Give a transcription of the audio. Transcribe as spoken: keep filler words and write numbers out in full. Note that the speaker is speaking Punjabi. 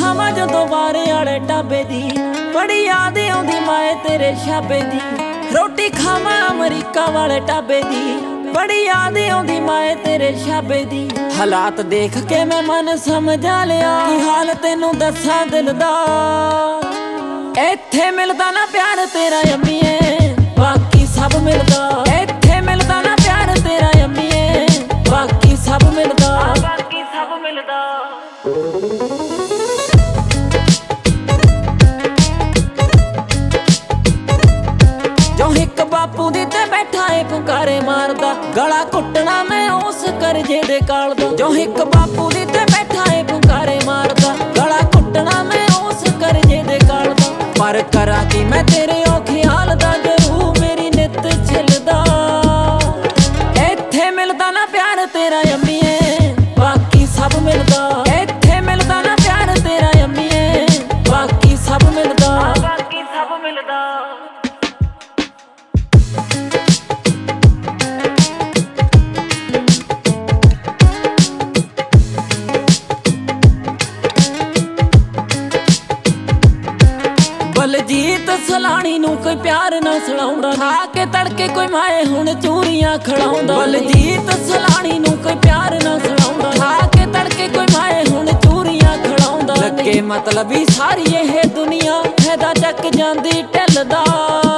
ਖਾਵਾਂ ਜਦੋਂ ਬਾਰੇ ਵਾਲੇ ਢਾਬੇ ਦੀ, ਬੜੀ ਯਾਦ ਆਉਂਦੀ ਮਾਏ ਤੇਰੇ ਛਾਬੇ ਦੀ। ਰੋਟੀ ਖਾਵਾਂ ਅਮਰੀਕਾ ਵਾਲੇ ਢਾਬੇ ਦੀ, ਬੜੀ ਯਾਦ ਆਉਂਦੀ ਮਾਏ ਤੇਰੇ ਛਾਬੇ ਦੀ। ਹਾਲਾਤ ਦੇਖ ਕੇ ਮੈਂ ਮਨ ਸਮਝਾ ਲਿਆ, ਕੀ ਹਾਲ ਤੈਨੂੰ ਦੱਸਾਂ ਦਿਲ ਦਾ। ਇੱਥੇ ਮਿਲਦਾ ਨਾ ਪਿਆਰ ਤੇਰਾ ਅੰਮੀਏ, ਬਾਕੀ ਸਭ ਮਿਲਦਾ। ਇੱਥੇ ਮਿਲਦਾ ਨਾ ਪਿਆਰ ਤੇਰਾ ਅੰਮੀਏ, ਬਾਕੀ ਸਭ ਮਿਲਦਾ, ਬਾਕੀ ਸਭ ਮਿਲਦਾ। ਜੋ ਇੱਕ ਬਾਪੂ ਦੀ ਤੇ ਬੈਠਾ ਏ ਪੁਕਾਰੇ ਮਾਰਦਾ, ਗਲਾ ਘੁੱਟਣਾ ਮੈਂ ਉਸ ਕਰਜੇ ਦੇ ਕਾਲ ਦਾ। ਜੋ ਇੱਕ ਬਾਪੂ ਦੀ ਤੇ ਬੈਠਾ ਏ ਪੁਕਾਰੇ ਮਾਰਦਾ, ਗਲਾ ਘੁੱਟਣਾ ਮੈਂ ਉਸ ਕਰਜੇ ਦੇ ਕਾਲ ਦਾ। ਪਰ ਕਰਾਂ ਕਿ ਮੈਂ ਤੇਰੇ ਉਹ ਖਿਆਲ ਦਾ, ਜ਼ਰੂਰ ਮੇਰੀ ਨਿੱਤ ਛਿਲਦਾ। ਇੱਥੇ ਮਿਲਦਾ ਨਾ ਪਿਆਰ ਤੇਰਾ ਅੰਮੀਏ, ਬਾਕੀ ਸਭ ਮਿਲਦਾ। ਇੱਥੇ ਮਿਲਦਾ ਨਾ ਪਿਆਰ ਤੇਰਾ ਅੰਮੀਏ, ਬਾਕੀ ਸਭ ਮਿਲਦਾ, ਬਾਕੀ ਸਭ ਮਿਲਦਾ। ਬਲਜੀਤ ਸਲਾਣੀ ਨੂੰ ਕੋਈ ਪਿਆਰ ਨਾ ਸੁਣਾਉਂਦਾ, ਖਾ ਕੇ ਤੜਕੇ ਕੋਈ ਮਾਏ ਹੁਣ ਚੂਰੀਆਂ ਖੜਾਉਂਦਾ। ਬਲਜੀਤ ਸਲਾਣੀ ਨੂੰ ਕੋਈ ਪਿਆਰ ਨਾ ਸੁਣਾਉਂਦਾ, ਖਾ ਕੇ ਤੜਕੇ ਕੋਈ ਮਾਏ ਹੁਣ ਚੂਰੀਆਂ ਖੜਾਉਂਦਾ। ਲੱਗੇ ਮਤਲਬੀ ਸਾਰੀ ਇਹ ਦੁਨੀਆ, ਫਾਇਦਾ ਚੱਕ ਜਾਂਦੀ ਢਿੱਲ ਦਾ।